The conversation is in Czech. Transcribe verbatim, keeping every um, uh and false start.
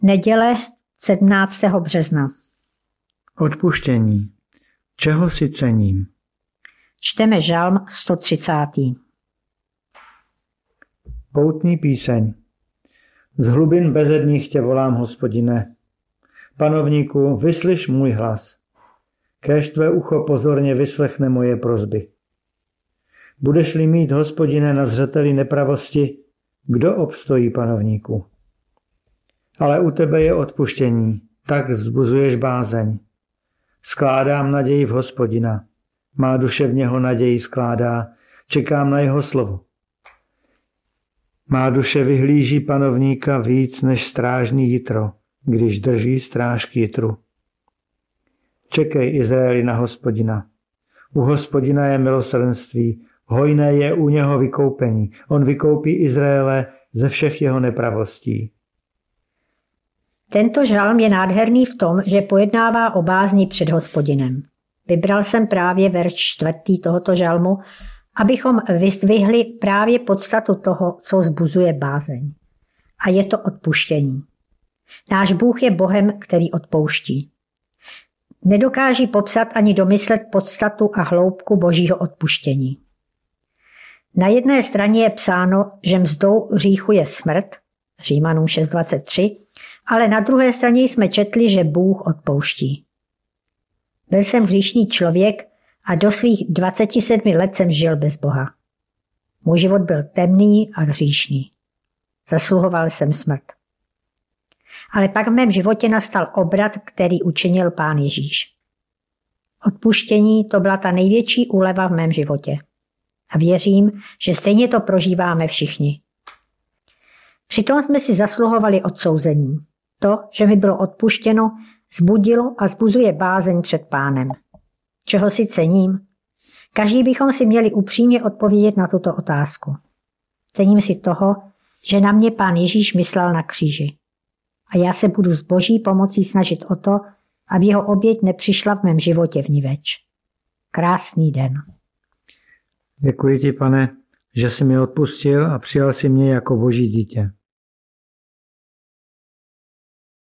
Neděle sedmnáctého března. Odpuštění. Čeho si cením? Čteme žalm sto třicátý. Poutní píseň. Z hlubin bezedných tě volám, Hospodine. Panovníku, vyslyš můj hlas. Kéž tvé ucho pozorně vyslechne moje prosby. Budeš-li mít, Hospodine, na zřeteli nepravosti, kdo obstojí, panovníku? Ale u tebe je odpuštění, tak vzbuzuješ bázeň. Skládám naději v Hospodina. Má duše v něho naději skládá, čekám na jeho slovo. Má duše vyhlíží panovníka víc než strážný jitro, když drží stráž k jitru. Čekej, Izraeli, na Hospodina. U Hospodina je milosrdenství, hojné je u něho vykoupení. On vykoupí Izraele ze všech jeho nepravostí. Tento žalm je nádherný v tom, že pojednává o bázni před Hospodinem. Vybral jsem právě verš čtvrtý tohoto žalmu, abychom vyzdvihli právě podstatu toho, co vzbuzuje bázeň. A je to odpuštění. Náš Bůh je Bohem, který odpouští. Nedokáží popsat ani domyslet podstatu a hloubku Božího odpuštění. Na jedné straně je psáno, že mzdou hříchu je smrt, Římanům šest dvacet tři, ale na druhé straně jsme četli, že Bůh odpouští. Byl jsem hříšný člověk a do svých dvaceti sedmi let jsem žil bez Boha. Můj život byl temný a hříšný. Zasluhoval jsem smrt. Ale pak v mém životě nastal obrat, který učinil Pán Ježíš. Odpuštění to byla ta největší úleva v mém životě. A věřím, že stejně to prožíváme všichni. Přitom jsme si zasluhovali odsouzení. To, že mi bylo odpuštěno, zbudilo a zbuzuje bázeň před Pánem. Čeho si cením? Každý bychom si měli upřímně odpovědět na tuto otázku. Cením si toho, že na mě Pán Ježíš myslel na kříži. A já se budu s Boží pomocí snažit o to, aby jeho oběť nepřišla v mém životě vniveč. Krásný den. Děkuji ti, Pane, že jsi mi odpustil a přijal si mě jako Boží dítě.